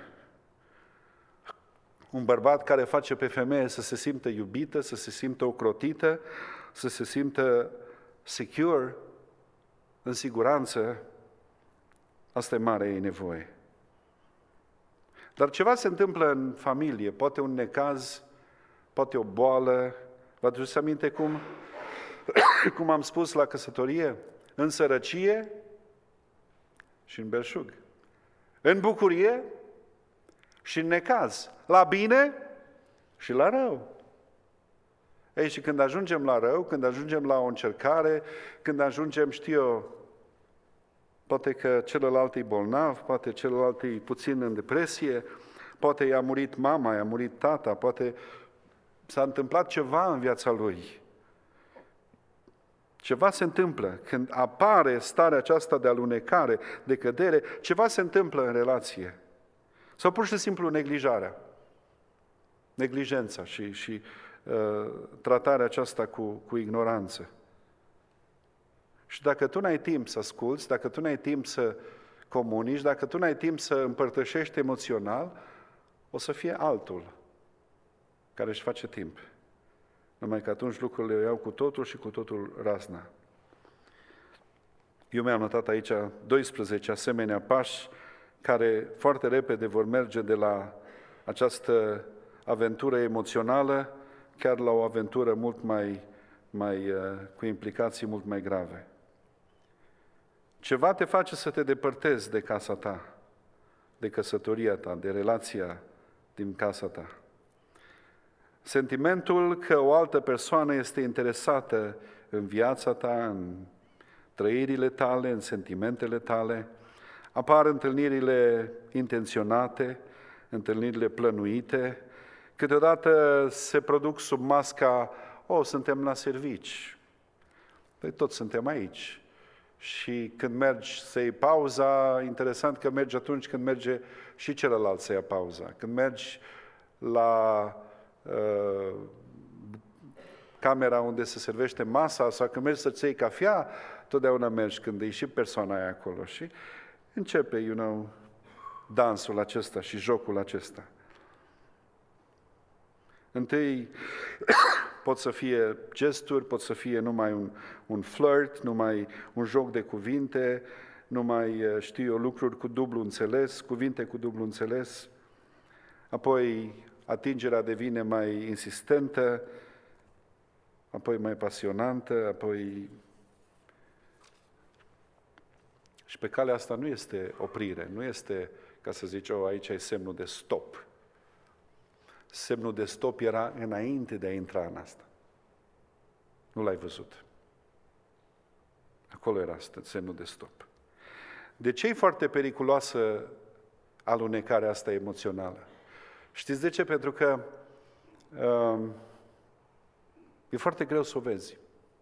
un bărbat care face pe femeie să se simtă iubită, să se simtă ocrotită, să se simtă secure, în siguranță, asta e mare ei nevoie. Dar ceva se întâmplă în familie, poate un necaz, poate o boală. Vă aduceți aminte cum, cum am spus la căsătorie? În sărăcie și în belșug. În bucurie și în necaz. La bine și la rău. Ei, și când ajungem la rău, când ajungem la o încercare, când ajungem, știu eu, poate că celălalt e bolnav, poate celălalt e puțin în depresie, poate i-a murit mama, i-a murit tata, poate s-a întâmplat ceva în viața lui. Ceva se întâmplă. Când apare starea aceasta de alunecare, de cădere, ceva se întâmplă în relație. Sau pur și simplu neglijarea. Neglijența și, și uh, tratarea aceasta cu, cu ignoranță. Și dacă tu n-ai timp să asculți, dacă tu n-ai timp să comunici, dacă tu n-ai timp să împărtășești emoțional, o să fie altul care își face timp. Numai că atunci lucrurile o iau cu totul și cu totul razna. Eu mi-am notat aici doisprezece asemenea pași care foarte repede vor merge de la această aventură emoțională chiar la o aventură mult mai, mai cu implicații mult mai grave. Ceva te face să te depărtezi de casa ta, de căsătoria ta, de relația din casa ta. Sentimentul că o altă persoană este interesată în viața ta, în trăirile tale, în sentimentele tale, apar întâlnirile intenționate, întâlnirile plănuite, câteodată se produc sub masca, o, suntem la servici, păi toți suntem aici. Și când mergi să iei pauza, interesant că mergi atunci când merge și celălalt să ia pauza. Când mergi la uh, camera unde se servește masa sau când mergi să-ți iei cafea, totdeauna mergi când e și persoana aia acolo. Și începe, you know, dansul acesta și jocul acesta. Întâi pot să fie gesturi, pot să fie numai un, un flirt, numai un joc de cuvinte, numai, știu eu, lucruri cu dublu înțeles, cuvinte cu dublu înțeles. Apoi atingerea devine mai insistentă, apoi mai pasionantă, apoi... Și pe calea asta nu este oprire, nu este, ca să zici, oh, aici e semnul de stop. Semnul de stop era înainte de a intra în asta. Nu l-ai văzut. Acolo era semnul de stop. De ce e foarte periculoasă alunecarea asta emoțională? Știți de ce? Pentru că uh, e foarte greu să o vezi.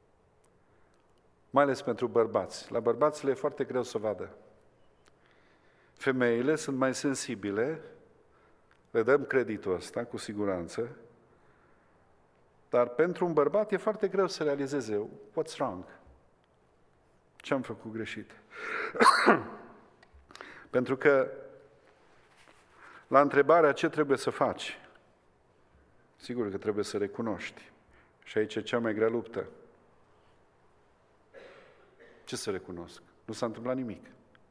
Mai ales pentru bărbați. La bărbați le e foarte greu să o vadă. Femeile sunt mai sensibile, le dăm creditul ăsta, cu siguranță, dar pentru un bărbat e foarte greu să realizeze what's wrong? Ce am făcut greșit? Pentru că la întrebarea ce trebuie să faci, sigur că trebuie să recunoști. Și aici e cea mai grea luptă. Ce să recunosc? Nu s-a întâmplat nimic.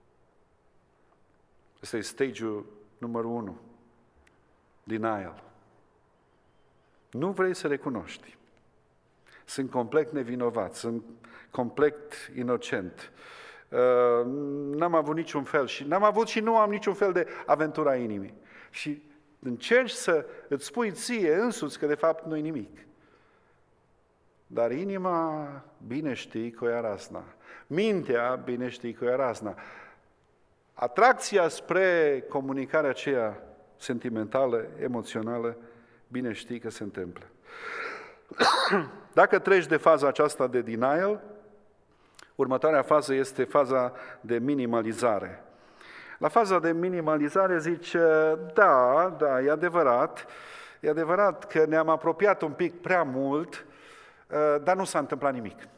Ăsta e stage-ul numărul unu. Denial. Nu vrei să recunoști. Sunt complet nevinovat, sunt complet inocent. Uh, n-am avut niciun fel și n-am avut și nu am niciun fel de aventura inimii. Și încerci să îți spui ție însuți că de fapt nu-i nimic. Dar inima, bine știi că o ia razna. Mintea, bine știi că o ia razna. Atracția spre comunicarea aceea sentimentală, emoțională, bine știi că se întâmplă. Dacă treci de faza aceasta de denial, următoarea fază este faza de minimalizare. La faza de minimalizare zice, da, da, e adevărat, e adevărat că ne-am apropiat un pic prea mult, dar nu s-a întâmplat nimic.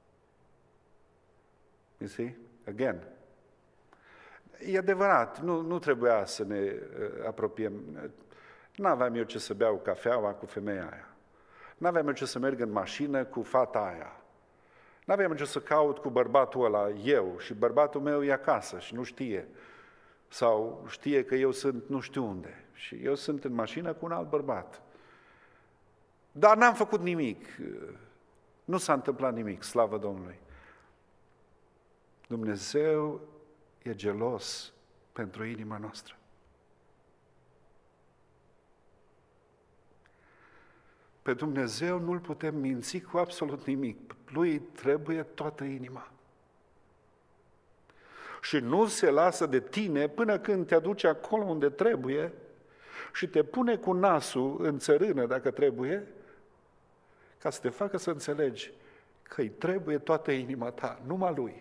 You see? Again. E adevărat, nu, nu trebuia să ne apropiem. N-aveam eu ce să beau cafeaua cu femeia aia. N-aveam eu ce să merg în mașină cu fata aia. N-aveam eu ce să caut cu bărbatul ăla eu și bărbatul meu e acasă și nu știe. Sau știe că eu sunt nu știu unde. Și eu sunt în mașină cu un alt bărbat. Dar n-am făcut nimic. Nu s-a întâmplat nimic, slavă Domnului. Dumnezeu e gelos pentru inima noastră. Pe Dumnezeu nu-L putem minți cu absolut nimic. Lui trebuie toată inima. Și nu se lasă de tine până când te aduce acolo unde trebuie și te pune cu nasul în țărână, dacă trebuie, ca să te facă să înțelegi că îi trebuie toată inima ta, numai lui.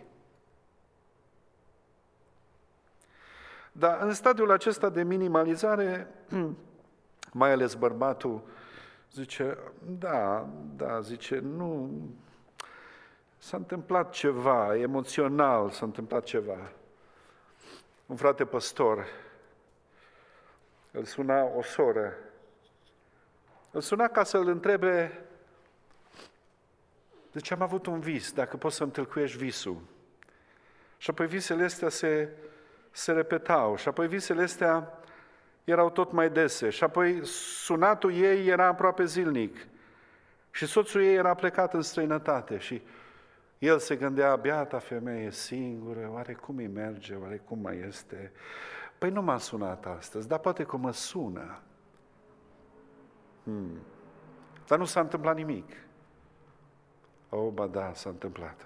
Dar în stadiul acesta de minimalizare, mai ales bărbatul zice, da, da, zice, nu, s-a întâmplat ceva, emoțional s-a întâmplat ceva. Un frate păstor, îl suna o soră, îl suna ca să-l întrebe, zice, am avut un vis, dacă poți să-mi tâlcuiești visul. Și apoi visele astea se, se repetau, și apoi visele astea erau tot mai dese, și apoi sunatul ei era aproape zilnic, și soțul ei era plecat în străinătate, și el se gândea, beata femeie singură, oare cum îi merge, oare cum mai este? Păi nu m-a sunat astăzi, dar poate că mă sună. Hmm. Dar nu s-a întâmplat nimic. O, ba da, s-a întâmplat.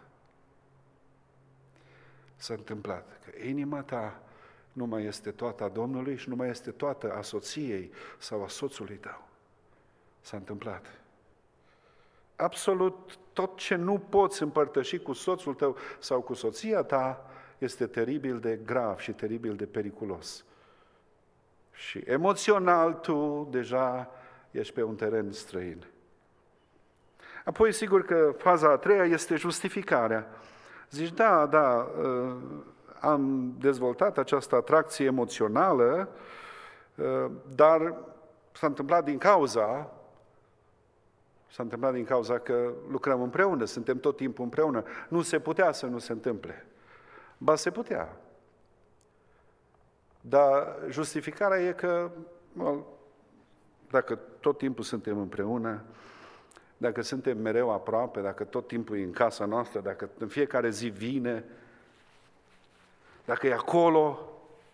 S-a întâmplat că inima ta nu mai este toată a Domnului și nu mai este toată a soției sau a soțului tău. S-a întâmplat. Absolut tot ce nu poți împărtăși cu soțul tău sau cu soția ta este teribil de grav și teribil de periculos. Și emoțional tu deja ești pe un teren străin. Apoi, sigur că faza a treia este justificarea. Zici, da, da, am dezvoltat această atracție emoțională, dar s-a întâmplat din cauza, s-a întâmplat din cauza că lucrăm împreună, suntem tot timpul împreună. Nu se putea să nu se întâmple. Ba, se putea. Dar justificarea e că, dacă tot timpul suntem împreună, dacă suntem mereu aproape, dacă tot timpul e în casa noastră, dacă în fiecare zi vine, dacă e acolo.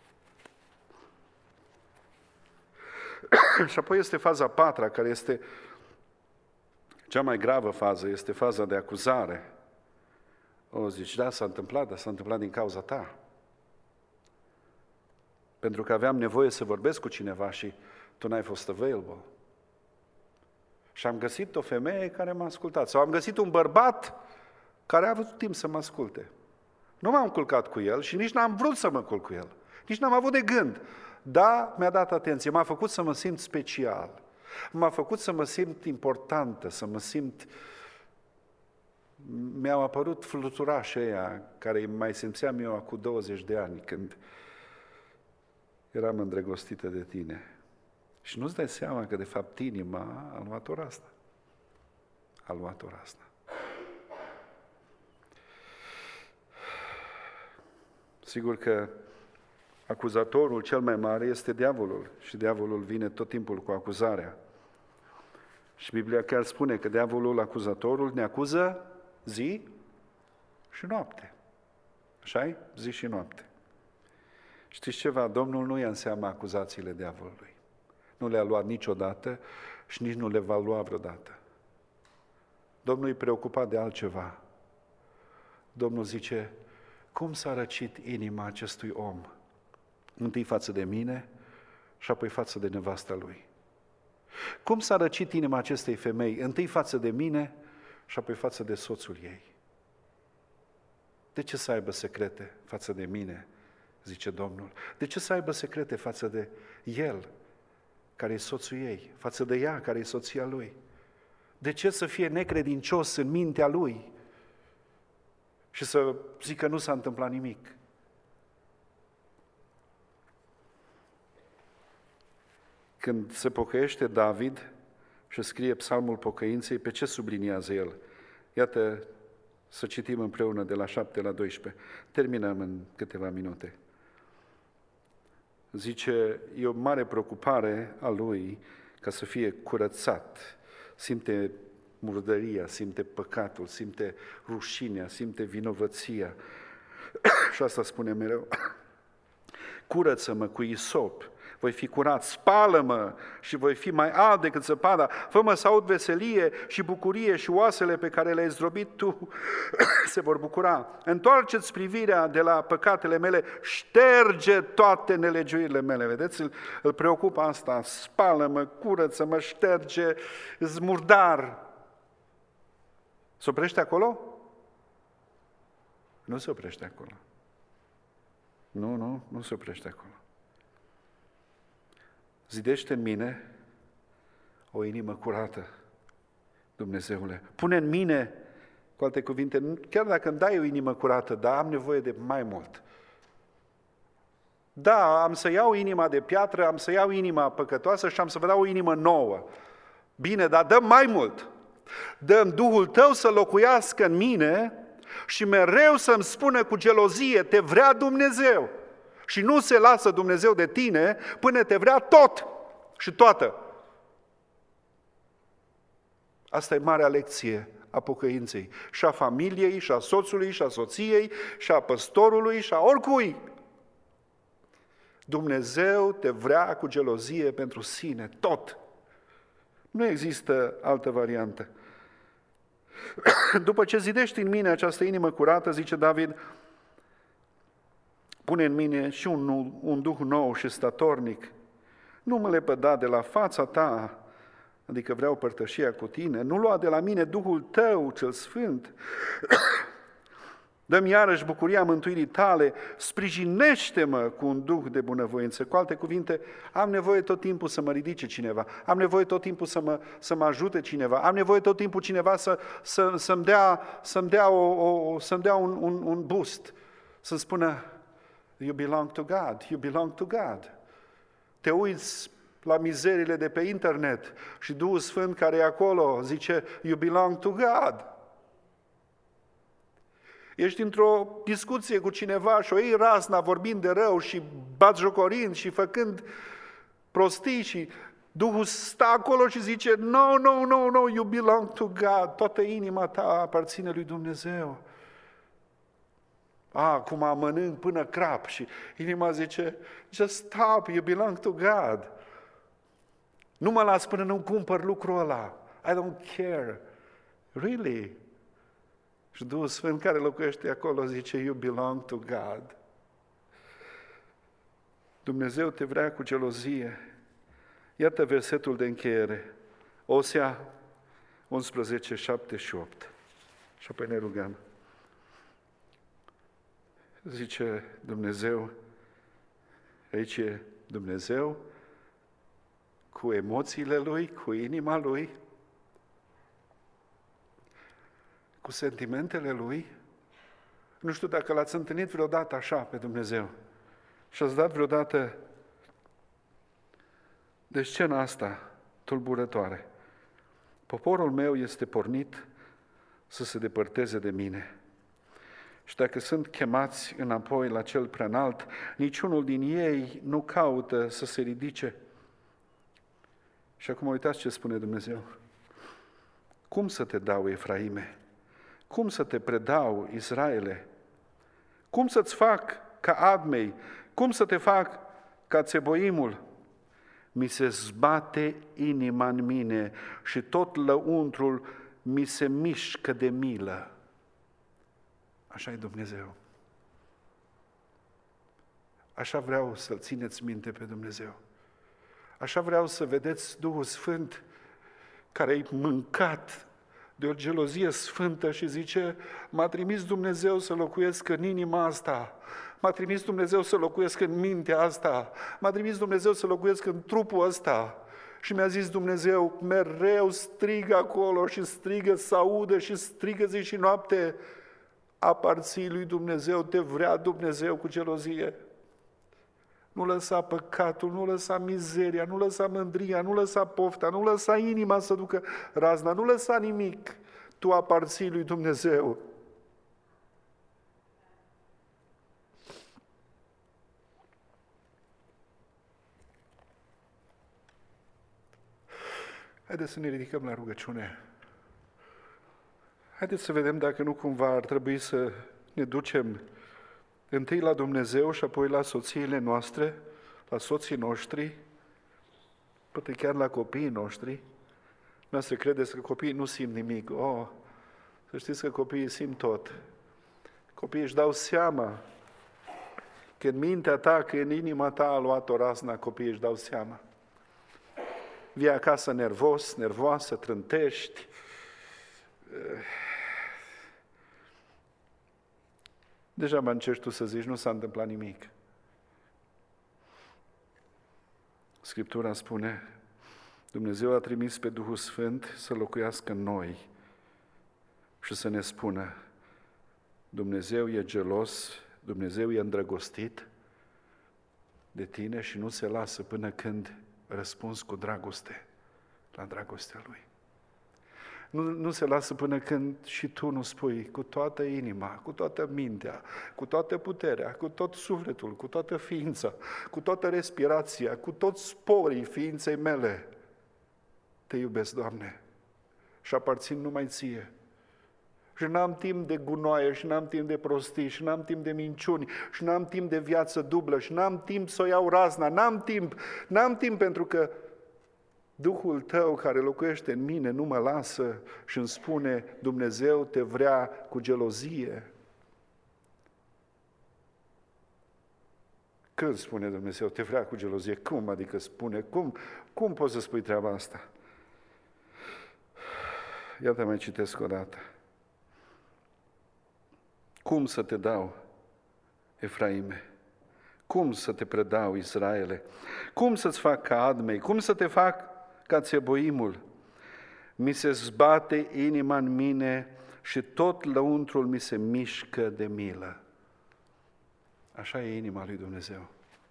Și apoi este faza a patra, care este cea mai gravă fază, este faza de acuzare. O, zici, da, s-a întâmplat, dar s-a întâmplat din cauza ta. Pentru că aveam nevoie să vorbesc cu cineva și tu n-ai fost available. Și am găsit o femeie care m-a ascultat. Sau am găsit un bărbat care a avut timp să mă asculte. Nu m-am culcat cu el și nici n-am vrut să mă culc cu el. Nici n-am avut de gând. Da, mi-a dat atenție, m-a făcut să mă simt special. M-a făcut să mă simt importantă, să mă simt... Mi-au apărut fluturașii ăia care mai simțeam eu acum douăzeci de ani, când eram îndrăgostită de tine. Și nu-ți dai seama că, de fapt, inima a luat ora asta. A luat ora asta. Sigur că acuzatorul cel mai mare este diavolul și diavolul vine tot timpul cu acuzarea. Și Biblia chiar spune că diavolul, acuzatorul, ne acuză zi și noapte. Așa-i? Zi și noapte. Știți ceva? Domnul nu ia în seama acuzațiile diavolului. Nu le-a luat niciodată și nici nu le va lua vreodată. Domnul e preocupat de altceva. Domnul zice, cum s-a răcit inima acestui om? Întâi față de mine și apoi față de nevasta lui. Cum s-a răcit inima acestei femei? Întâi față de mine și apoi față de soțul ei. De ce să aibă secrete față de mine, zice Domnul? De ce să aibă secrete față de el, care e soțul ei, față de ea, care e soția lui? De ce să fie necredincios în mintea lui și să zică nu s-a întâmplat nimic? Când se pocăiește David și scrie psalmul pocăinței, pe ce subliniază el? Iată, să citim împreună de la șapte la doisprezece. Terminăm în câteva minute. Zice, e o mare preocupare a lui ca să fie curățat. Simte murdăria, simte păcatul, simte rușinea, simte vinovăția. Și asta spune mereu. Curăță-mă cu isop, voi fi curat, spală-mă și voi fi mai alt decât zăpada, fă-mă să aud veselie și bucurie și oasele pe care le-ai zdrobit tu se vor bucura. Întoarceți privirea de la păcatele mele, șterge toate nelegiuirile mele. Vedeți, îl, îl preocupă asta, spală-mă, curăță-mă, șterge, îți murdar. Se oprește acolo? Nu se oprește acolo. Nu, nu, nu se oprește acolo. Zidește în mine o inimă curată, Dumnezeule. Pune în mine, cu alte cuvinte, chiar dacă îmi dai o inimă curată, dar am nevoie de mai mult. Da, am să iau inima de piatră, am să iau inima păcătoasă și am să vă dau o inimă nouă. Bine, dar dăm mai mult. Dăm Duhul Tău să locuiască în mine și mereu să-mi spună cu gelozie, te vrea Dumnezeu. Și nu se lasă Dumnezeu de tine până te vrea tot și toată. Asta e marea lecție a pocăinței. Și a familiei, și a soțului, și a soției, și a păstorului, și a oricui. Dumnezeu te vrea cu gelozie pentru sine, tot. Nu există altă variantă. După ce zidești în mine această inimă curată, zice David, pune în mine și un, un duh nou și statornic. Nu mă lepăda de la fața ta, adică vreau părtășia cu tine, nu lua de la mine Duhul tău cel sfânt. Dă-mi iarăși bucuria mântuirii tale, sprijinește-mă cu un duh de bunăvoință. Cu alte cuvinte, am nevoie tot timpul să mă ridice cineva, am nevoie tot timpul să mă, să mă ajute cineva, am nevoie tot timpul cineva să, să, să-mi dea, să-mi dea, o, o, să-mi dea un, un, un boost, să-mi spună, you belong to God, you belong to God. Te uiți la mizerile de pe internet și Duhul Sfânt care e acolo zice, you belong to God. Ești într-o discuție cu cineva și o iei razna vorbind de rău și batjocorind și făcând prostii și Duhul stă acolo și zice, no, no, no, no, you belong to God. Toată inima ta aparține lui Dumnezeu. A, acum mănânc până crap și inima zice, just stop, you belong to God. Nu mă las până nu cumpăr lucrul ăla. I don't care. Really? Și Duhul Sfânt care locuiește acolo zice, you belong to God. Dumnezeu te vrea cu gelozie. Iată versetul de încheiere. Osea unsprezece, șapte și opt. Și apoi ne rugăm. Zice Dumnezeu, aici e Dumnezeu, cu emoțiile Lui, cu inima Lui, cu sentimentele Lui. Nu știu dacă l-ați întâlnit vreodată așa pe Dumnezeu și ați dat vreodată de scena asta tulburătoare. Poporul meu este pornit să se depărteze de mine. Și dacă sunt chemați înapoi la cel preanalt, niciunul din ei nu caută să se ridice. Și acum uitați ce spune Dumnezeu. Cum să te dau, Efraime? Cum să te predau, Israele? Cum să-ți fac ca Admei? Cum să te fac ca Țeboimul? Mi se zbate inima în mine și tot lăuntrul mi se mișcă de milă. Așa e Dumnezeu. Așa vreau să-L țineți minte pe Dumnezeu. Așa vreau să vedeți Duhul Sfânt care e mâncat de o gelozie sfântă și zice, m-a trimis Dumnezeu să locuiesc în inima asta, m-a trimis Dumnezeu să locuiesc în mintea asta, m-a trimis Dumnezeu să locuiesc în trupul ăsta. Și mi-a zis Dumnezeu, mereu strigă acolo și strigă să audă și strigă zi și noapte, aparții lui Dumnezeu, te vrea Dumnezeu cu gelozie. Nu lăsa păcatul, nu lăsa mizeria, nu lăsa mândria, nu lăsa pofta, nu lăsa inima să ducă razna, nu lăsa nimic. Tu aparții lui Dumnezeu. Haideți să ne ridicăm la rugăciune. Haideți să vedem dacă nu cumva ar trebui să ne ducem întâi la Dumnezeu și apoi la soțiile noastre, la soții noștri, poate chiar la copiii noștri. Noastră credeți că copiii nu simt nimic. Oh, să știți că copiii simt tot. Copiii își dau seama că în mintea ta, că în inima ta a luat o razna, copiii își dau seama. Vii acasă nervos, nervoasă, trântești. Deja încerci tu să zici, nu s-a întâmplat nimic. Scriptura spune, Dumnezeu a trimis pe Duhul Sfânt să locuiască în noi și să ne spună, Dumnezeu e gelos, Dumnezeu e îndrăgostit de tine și nu se lasă până când răspunzi cu dragoste la dragostea Lui. Nu, nu se lasă până când și tu nu spui cu toată inima, cu toată mintea, cu toată puterea, cu tot sufletul, cu toată ființa, cu toată respirația, cu toți sporii ființei mele. Te iubesc, Doamne, și aparțin numai Ție. Și n-am timp de gunoaie, și n-am timp de prostii, și n-am timp de minciuni, și n-am timp de viață dublă, și n-am timp să o iau razna, n-am timp, n-am timp pentru că Duhul Tău care locuiește în mine nu mă lasă și îmi spune, Dumnezeu te vrea cu gelozie. Când spune Dumnezeu te vrea cu gelozie? Cum adică spune? Cum, cum poți să spui treaba asta? Iată, mai citesc o dată. Cum să te dau, Efraime? Cum să te predau, Israele? Cum să-ți fac ca Admei? Cum să te fac ca Țeboimul? Mi se zbate inima în mine și tot lăuntrul mi se mișcă de milă. Așa e inima lui Dumnezeu.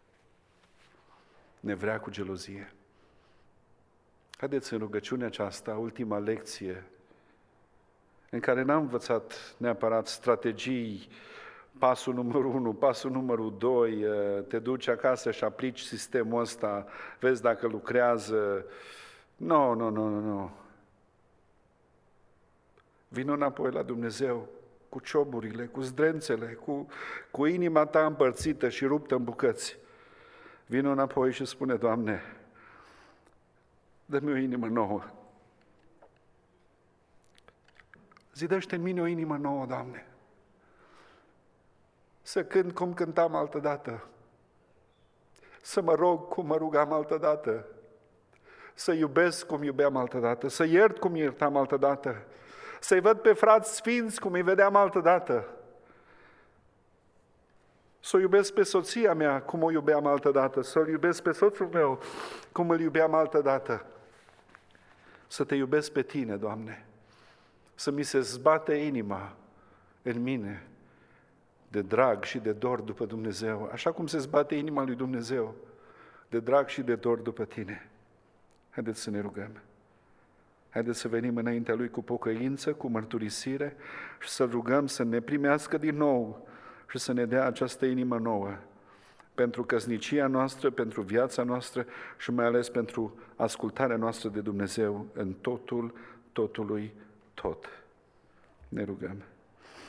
Ne vrea cu gelozie. Haideți în rugăciunea aceasta, ultima lecție, în care n-am învățat neapărat strategii, pasul numărul unu, pasul numărul doi, te duci acasă și aplici sistemul ăsta, vezi dacă lucrează. Nu, nu, nu, nu, nu. Vino înapoi la Dumnezeu cu cioburile, cu zdrențele, cu, cu inima ta împărțită și ruptă în bucăți. Vino înapoi și spune, Doamne, dă-mi o inimă nouă. Zidește în mine o inimă nouă, Doamne. Să cânt cum cântam altădată. Să mă rog cum mă rugam altădată. Să iubesc cum iubeam altădată. Să iert cum iertam altădată. Să-i văd pe frați sfinți cum îi vedeam altădată. Să o iubesc pe soția mea cum o iubeam altădată. Să-l iubesc pe soțul meu cum îl iubeam altădată. Să te iubesc pe tine, Doamne. Să mi se zbate inima în mine de drag și de dor după Dumnezeu, așa cum se zbate inima lui Dumnezeu de drag și de dor după tine. Haideți să ne rugăm. Haideți să venim înaintea Lui cu pocăință, cu mărturisire și să rugăm să ne primească din nou și să ne dea această inimă nouă pentru căsnicia noastră, pentru viața noastră și mai ales pentru ascultarea noastră de Dumnezeu în totul, totului, tot. Ne rugăm.